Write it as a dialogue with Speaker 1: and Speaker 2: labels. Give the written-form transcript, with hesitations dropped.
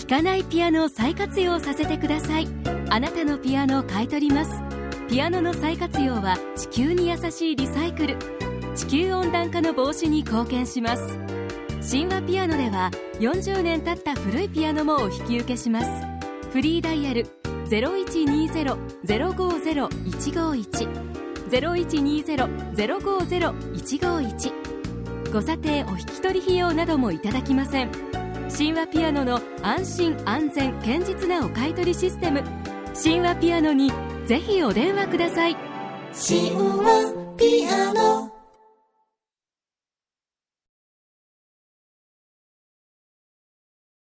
Speaker 1: 弾かないピアノを再活用させてください。あなたのピアノを買い取ります。ピアノの再活用は地球に優しいリサイクル、地球温暖化の防止に貢献します。神話ピアノでは40年経った古いピアノもお引き受けします。フリーダイヤル 0120-050-151 0120-050-151。ご査定お引き取り費用などもいただきません。神話ピアノの安心安全堅実なお買い取りシステム、神話ピアノにぜひお電話ください。
Speaker 2: 神話ピアノ。